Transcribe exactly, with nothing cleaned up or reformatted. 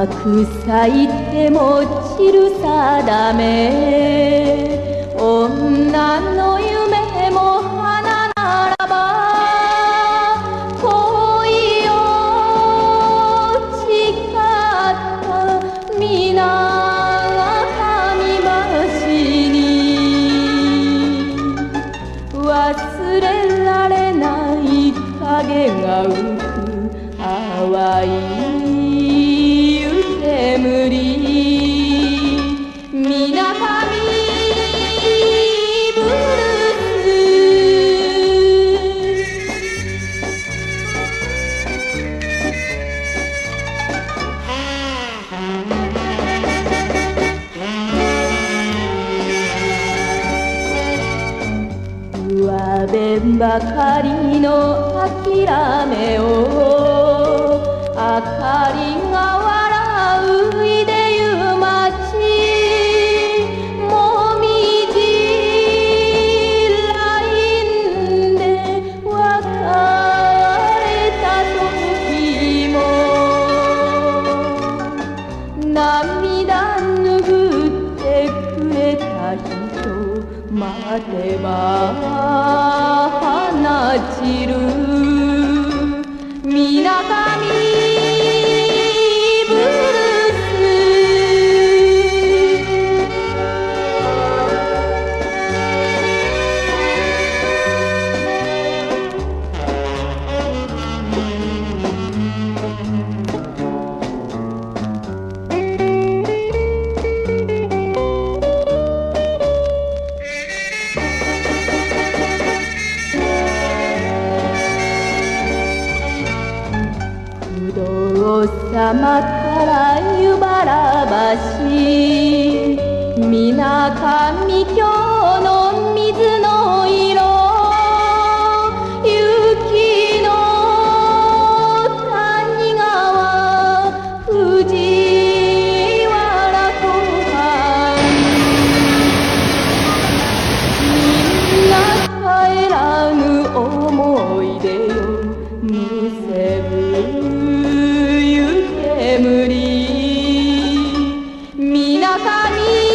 く咲いても散る定め、女の夢も花ならば恋を誓った水上橋に忘れられない影が浮く淡い湯煙、みなかみブルース。上辺ばかりの諦めを明かりが笑ういでゆ街、もみじラインで別れた時も涙拭ってくれた人待てば花散るみなかみブルー不動様から湯原橋、みなかみ峡の水の色、雪の谷川藤原湖畔、みんな帰らぬ思い出よむせぶ煙、みなかみ